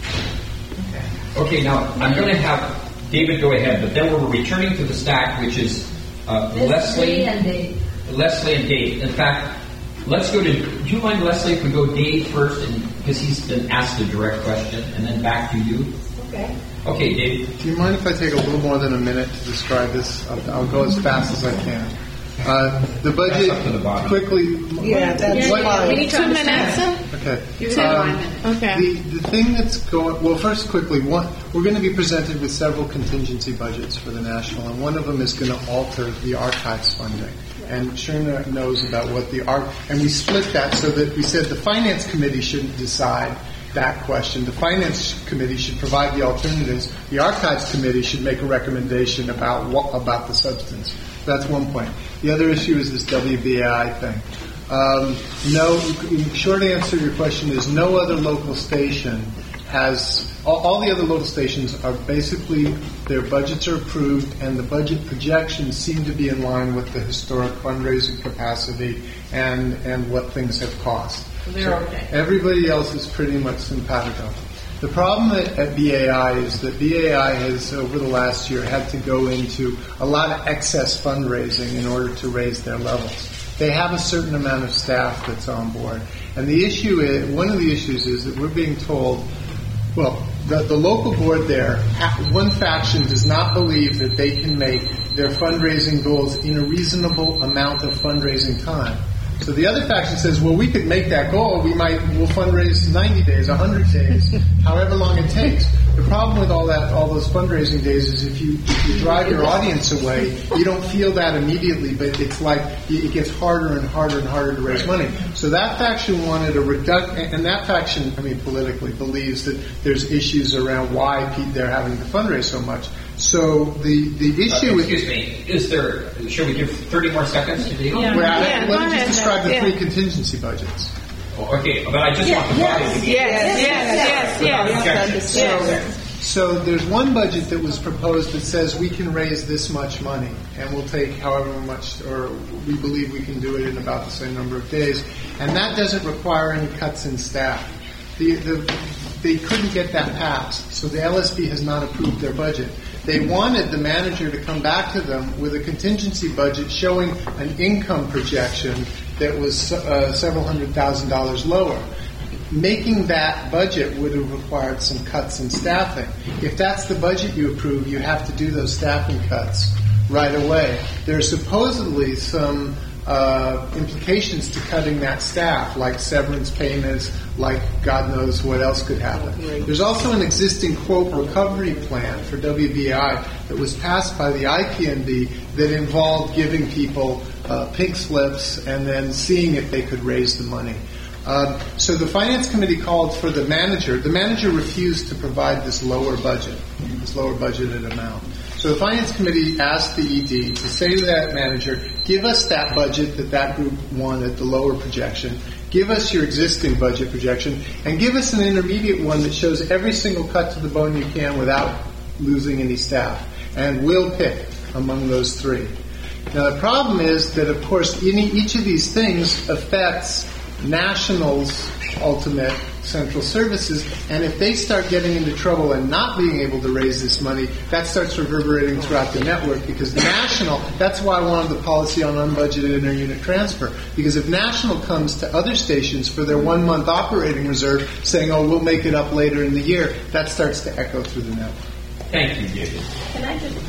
Okay, now I'm going to have David go ahead, but then we're returning to the stack, which is uh, Leslie and Dave. Leslie and Dave. In fact, let's go to. Do you mind, Leslie, if we go Dave first, and because he's been asked a direct question, and then back to you? Okay. Okay, Dave. Do you mind if I take a little more than a minute to describe this? I'll, I'll go as fast as I can. Uh, the budget That's up to the bottom. quickly. Yeah, that's what, fine. We need two minutes. Okay. You said one minute. Okay. The, the thing that's going, well, first quickly, one, we're going to be presented with several contingency budgets for the national, and one of them is going to alter the archives funding. And Sherna knows about what the arch, and we split that so that we said the finance committee shouldn't decide that question. The finance committee should provide the alternatives. The archives committee should make a recommendation about what, about the substance. That's one point. The other issue is this W B A I thing. Um, no, short answer to your question is no other local station has, all, all the other local stations are basically, their budgets are approved and the budget projections seem to be in line with the historic fundraising capacity and, and what things have cost. They're So okay. Everybody else is pretty much simpatico. The problem at, at B A I is that B A I has, over the last year, had to go into a lot of excess fundraising in order to raise their levels. They have a certain amount of staff that's on board. And the issue is, one of the issues is that we're being told, well, the, the local board there, one faction does not believe that they can make their fundraising goals in a reasonable amount of fundraising time. So the other faction says, well, we could make that goal. We might, we'll fundraise ninety days, one hundred days, however long it takes. The problem with all that, all those fundraising days is if you, if you drive your audience away, you don't feel that immediately, but it's like it gets harder and harder and harder to raise money. So that faction wanted a reduction, and that faction, I mean, politically believes that there's issues around why they're having to fundraise so much. So the, the issue Uh, with... excuse me, is there, should we give thirty more seconds to Dave? Yeah, well, Yeah, let go me ahead, just describe the yeah. three contingency budgets. Oh, okay, but I just want to Yes, yes, yes, yes, yes. yes. So there's one budget that was proposed that says we can raise this much money, and we'll take however much, or we believe we can do it in about the same number of days, and that doesn't require any cuts in staff. The, the, they couldn't get that passed, so the L S B has not approved their budget. They wanted the manager to come back to them with a contingency budget showing an income projection that was uh, several hundred thousand dollars lower. Making that budget would have required some cuts in staffing. If that's the budget you approve, you have to do those staffing cuts right away. There are supposedly some uh, implications to cutting that staff, like severance payments, like God knows what else could happen. There's also an existing, quote, recovery plan for W B I that was passed by the I P N B that involved giving people uh, pink slips and then seeing if they could raise the money. Um, so the Finance Committee called for the manager. The manager refused to provide this lower budget, this lower budgeted amount. So the Finance Committee asked the E D to say to that manager, give us that budget that that group wanted, the lower projection, give us your existing budget projection, and give us an intermediate one that shows every single cut to the bone you can without losing any staff. And we'll pick among those three. Now the problem is that, of course, any, each of these things affects National's ultimate central services, and if they start getting into trouble and not being able to raise this money, that starts reverberating throughout the network, because National, that's why I wanted the policy on unbudgeted inter-unit transfer, because if National comes to other stations for their one-month operating reserve saying, oh, we'll make it up later in the year, that starts to echo through the network. Thank you, David. Can I just...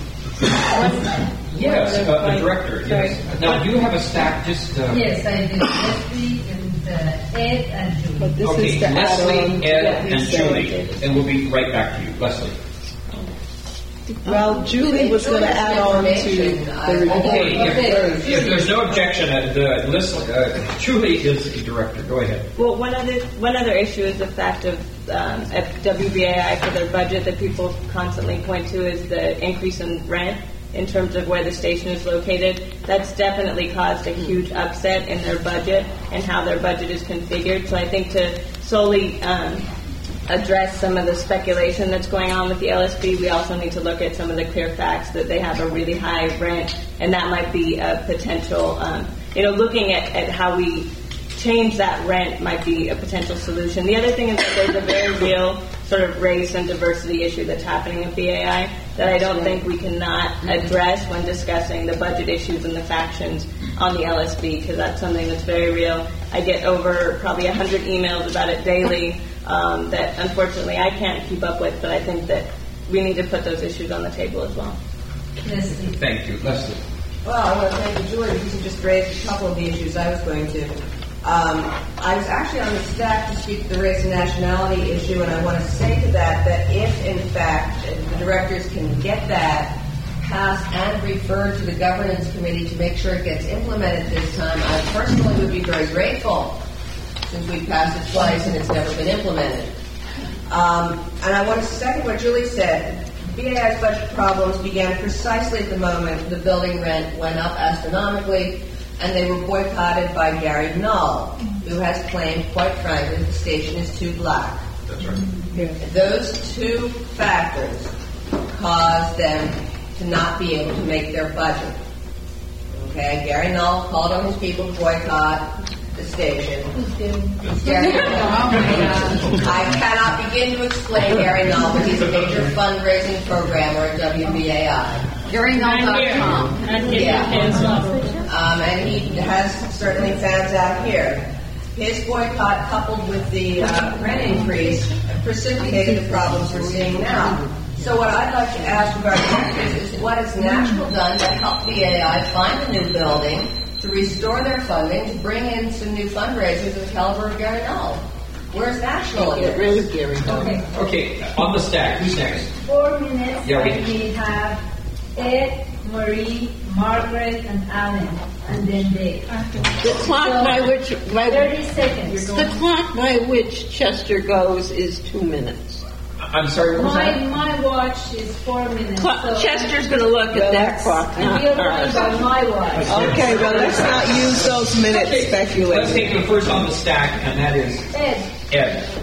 Yes, uh, the director. Yes. Now, do you have a stack? Just uh, Yes, I do. Leslie and uh, Ed and Julie. But this okay, is the Leslie, add-on Ed, that we and said. Julie, and we'll be right back to you. Leslie. Well, Julie was going to add on to the report. Okay, if, if there's no objection, uh, the list, uh, Julie is the director. Go ahead. Well, one other one other issue is the fact of um, at W B A I for their budget that people constantly point to is the increase in rent in terms of where the station is located. That's definitely caused a huge upset in their budget and how their budget is configured. So I think to solely um, address some of the speculation that's going on with the L S B, we also need to look at some of the clear facts that they have a really high rent, and that might be a potential, um, you know, looking at, at how we change that rent might be a potential solution. The other thing is that there's a very real sort of race and diversity issue that's happening at B A I that I don't think we cannot address when discussing the budget issues and the factions on the L S B, because that's something that's very real. I get over probably one hundred emails about it daily um, that unfortunately I can't keep up with, but I think that we need to put those issues on the table as well. Thank you. Leslie. Well, I want to thank you, Julie, because you just raised a couple of the issues I was going to. Um, I was actually on the staff to speak to the race and nationality issue, and I want to say to that that if, in fact, the directors can get that passed and referred to the governance committee to make sure it gets implemented this time, I personally would be very grateful, since we've passed it twice and it's never been implemented. Um, and I want to second what Julie said. B A I's budget problems began precisely at the moment the building rent went up astronomically, and they were boycotted by Gary Null, who has claimed, quite frankly, that the station is too black. That's right. Yeah. Those two factors caused them to not be able to make their budget. Okay, Gary Null called on his people to boycott the station. Gary Null. I cannot begin to explain Gary Null, but he's a major fundraising programmer at W B A I. Gary Null dot com. Yeah. Um, and he has certainly fans out here. His boycott, coupled with the uh, rent increase, precipitated the problems we're seeing now. So what I'd like to ask of our directors is what has National done to help B A I find a new building, to restore their funding, to bring in some new fundraisers of the caliber of Gary Null? Where's National in Get rid of Gary Null. Okay. Okay, on the stack, who's next? Four minutes, Yeah, we- and we have Ed, Marie, Margaret, and Alan, and then Dave. The clock So, by which by thirty seconds. The clock by which Chester goes is two minutes. I'm sorry, what was My that? my watch is four minutes. Clock, so Chester's going to look at that clock, And not we're going ours. by my watch. Okay, well, let's not use those minutes Okay, speculating. let's take the first on the stack, and that is Ed. Ed.